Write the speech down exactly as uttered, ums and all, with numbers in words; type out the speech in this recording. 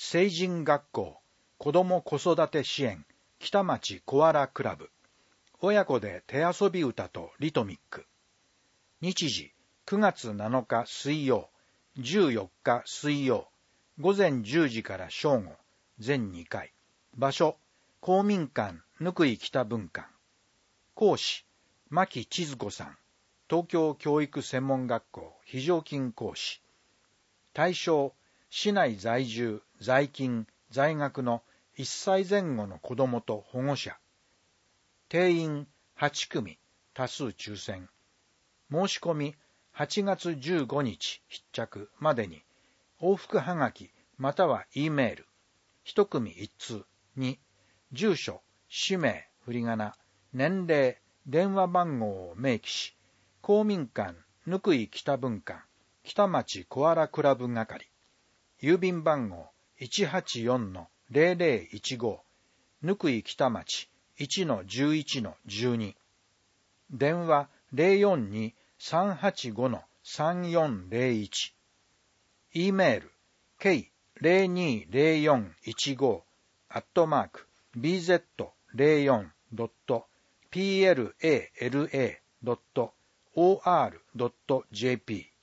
成人学校子ども子育て支援北町コアラクラブ親子で手遊び歌とリトミック。日時くがつなのか水曜、じゅうよっか水曜、午前じゅうじから正午、全にかい。場所、公民館ぬくい北分館。講師、牧千鶴子さん、東京教育専門学校非常勤講師。対象、市内在住、在勤、在学のいっさいぜん後の子どもと保護者。定員はちくみ、多数抽選。申し込みはちがつじゅうごにち必着までに、往復はがきまたは E メール、一組一通に、住所、氏名、振り仮名、年齢、電話番号を明記し、公民館ぬくい北分館、北町コアラクラブ係、郵便番号 いちはちよんのゼロゼロいちご、ぬくい北町 いちのじゅういちのじゅうに、電話 ゼロよんに さんはちごのさんよんゼロいち、E メール ケーゼロにゼロよんいちご アットマーク ビーゼットゼロよん ドット ピーエルエーエルエー ドット オーアール ドット ジェーピー